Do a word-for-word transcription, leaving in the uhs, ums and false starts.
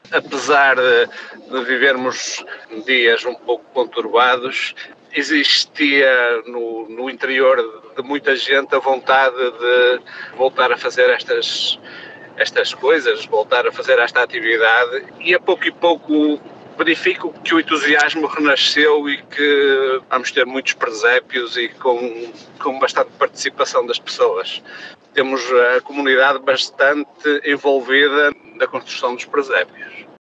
Apesar de, de vivermos dias um pouco conturbados, existia no, no interior de muita gente a vontade de voltar a fazer estas, estas coisas, voltar a fazer esta atividade, e a pouco e pouco verifico que o entusiasmo renasceu e que vamos ter muitos presépios e com, com bastante participação das pessoas. Temos a comunidade bastante envolvida na construção dos presépios.